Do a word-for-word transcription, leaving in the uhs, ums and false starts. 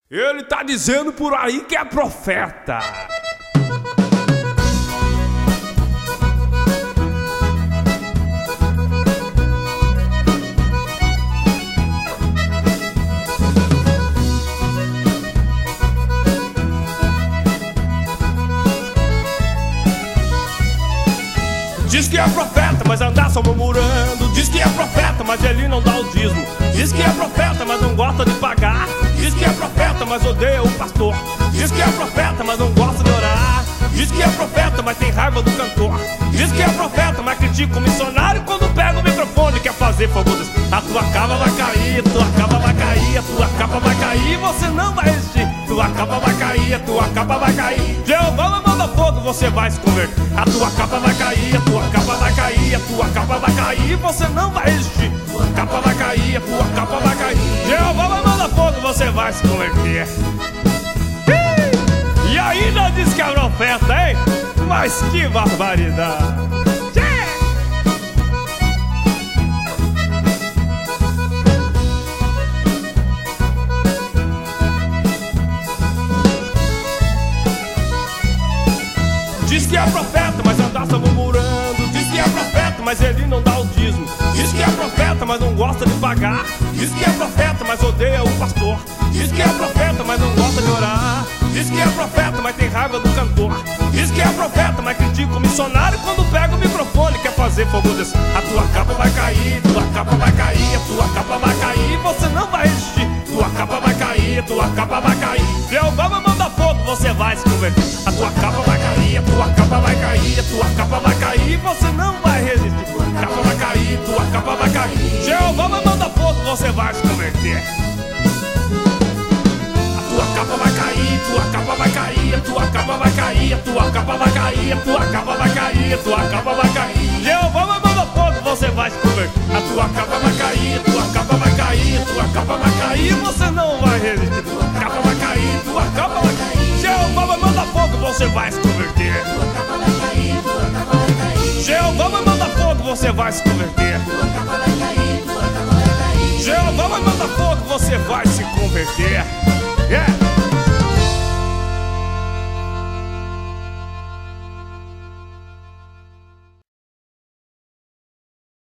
Ele tá dizendo por aí que é profeta. Diz que é profeta, mas anda só murmurando. Diz que é profeta, mas ele não dá o dízimo. Diz que é profeta, mas não gosta de pagar. Diz que é profeta, mas odeia o pastor. Diz que é profeta, mas não gosta de orar. Diz que é profeta, mas tem raiva do cantor. Diz que é profeta, mas critica o missionário. Quando pega o microfone quer fazer fogo. A tua capa vai cair, tua capa vai cair, a tua capa vai cair, você não vai resistir. Tua capa vai cair, a tua capa vai cair. Jeová vai mandar fogo, você vai se converter. A tua capa vai cair, a tua capa vai cair, a tua capa vai cair, você não vai resistir. Tua capa vai cair, a tua capa vai cair. Jeová vai mandar fogo, você vai se converter. E ainda diz que é profeta, hein? Mas que barbaridade! Diz que é profeta, mas anda só murmurando. Diz que é profeta, mas ele não dá o dízimo. Diz que é profeta, mas não gosta de pagar. Diz que é profeta, mas odeia o pastor. Diz que é profeta, mas não gosta de orar. Diz que é profeta, mas tem raiva do cantor. Diz que é profeta, mas critica o missionário. Quando pega o microfone quer fazer fogo desse. A tua capa vai cair, tua capa vai cair, a tua capa vai cair, você não vai resistir. Tua capa vai cair, tua capa vai cair. Jeová vai mandar fogo, você vai se converter. A tua capa vai cair, a tua capa vai cair, a tua capa vai cair, você não vai resistir. Tua capa vai cair, tua capa vai cair. Jeová vai mandar fogo, você vai se converter. A tua capa vai cair, tua capa vai cair, a tua capa vai cair, a tua capa vai cair, a tua capa vai cair, a tua capa vai cair. Jeová vai mandar fogo, você vai se converter. A tua capa vai cair, a tua capa vai cair, a tua capa vai cair, você não vai resistir. Tua capa vai cair, tua capa vai cair. Jeová vai mandar fogo, você vai se converter. Tua capa vai cair, tua capa vai cair. Jeová vai mandar fogo, você vai se converter. Tua capa vai cair, tua capa vai cair. Jeová vai mandar fogo, você vai se converter. Yeah.